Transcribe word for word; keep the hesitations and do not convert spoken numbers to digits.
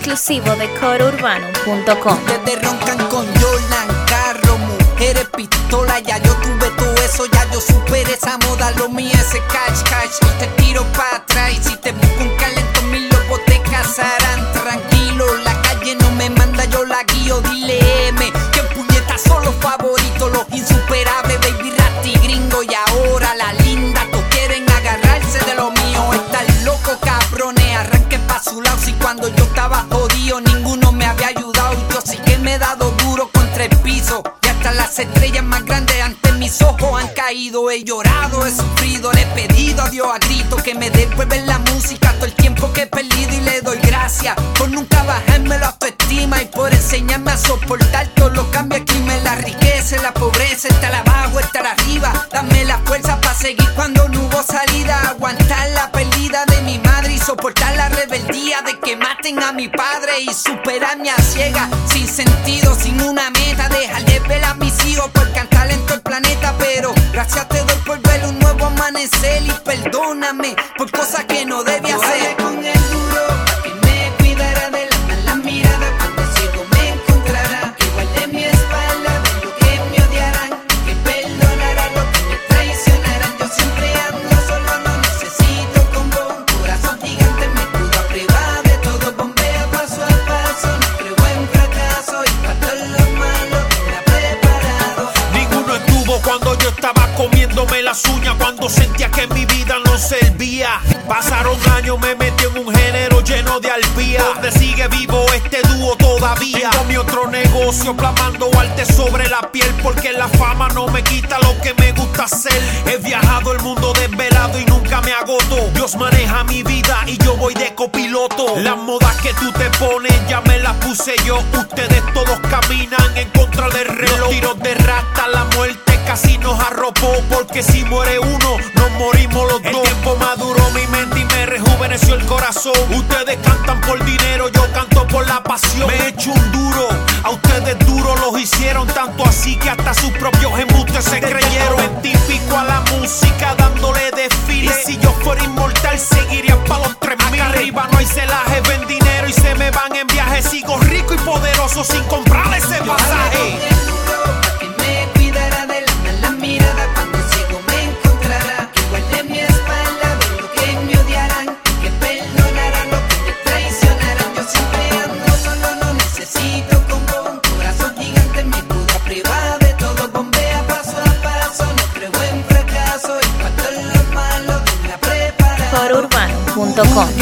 exclusivo de coro urbano punto com. Ustedes roncan con Jordan, carro, mujeres, pistola. Ya yo tuve todo eso, ya yo superé esa moda. Lo mío es ese cash, cash. Y te tiro para atrás. Y si te busco un calento, mil lobos te cazarán. Tranquilo, la calle no me manda, yo la guío. Dile M, que puñetas son los favoritos, los insuperables, baby Rati gringo. Y ahora la linda, todos quieren agarrarse de lo mío. Están locos, cabrones, arranque pa' su lado. Si cuando yo estaba jodido, ninguno me había ayudado. Yo sí que me he dado duro contra el piso. Y hasta las estrellas más grandes ante mis ojos han caído. He llorado, he sufrido, le he pedido a Dios a grito que me devuelva la música todo el tiempo que he perdido. Y le doy gracias por nunca bajarme la autoestima y por enseñarme a soportar todos los cambios que me la riqueza, la pobreza, estar abajo, estar arriba. Dame la fuerza para seguir cuando no hubo salida. Aguantar la pérdida de mi madre y soportar la rebeldía de que maten a mi padre. Y superarme a ciega, sin sentido, sin una meta. Dejar de ver a mis hijos por cantar en todo el planeta. Pero gracias te doy por ver un nuevo amanecer. Y perdóname por cosas que no debía hacer. Con el duro pa' que me cuidara de la mala mirada. Cuando ciego me encontrará, igual de mi espalda de lo que me odiarán, que perdonará lo que me traicionarán. Yo siempre ando solo, no necesito combo. Un corazón gigante me escudo a prueba de todo. Bombea paso a paso, no creo en fracaso. Y para todos los malos me ha preparado. Ninguno estuvo cuando yo estaba comiéndome las uñas, cuando sentía que mi vida no servía. Pasaron años, me metí en un género lleno de arpía, donde sigue vivo este dúo todavía. Tengo mi otro negocio plasmando arte sobre la piel, porque la fama no me quita lo que me gusta hacer. He viajado el mundo desvelado y nunca me agoto. Dios maneja mi vida y yo voy de copiloto. Las modas que tú te pones ya me las puse yo. Ustedes todos caminan en contra del reloj. Los tiros de rata, la muerte casi nos arropó, porque si muere uno, nos morimos los dos. El tiempo maduró mi mente y me rejuveneció el corazón. Ustedes cantan por dinero, yo canto por la pasión. Me he hecho un duro, a ustedes duro los hicieron, tanto así que hasta sus propios embustes se creyeron. Me típico a la música dándole desfile, y si yo fuera inmortal seguiría pa' los tres mil. Acá arriba no hay celaje, ven dinero y se me van en viaje. Sigo rico y poderoso sin comprar ese pasaje. Mirada cuando ciego me encontrará, que igual de mi espalda de lo que me odiarán, que perdonará lo que me traicionarán. Yo siempre ando solo, no necesito combo. Un corazón gigante me escudo a prueba de todo. Bombea paso a paso, no creo en fracaso. Y para todos los malos me ha preparado. coro urbano punto com.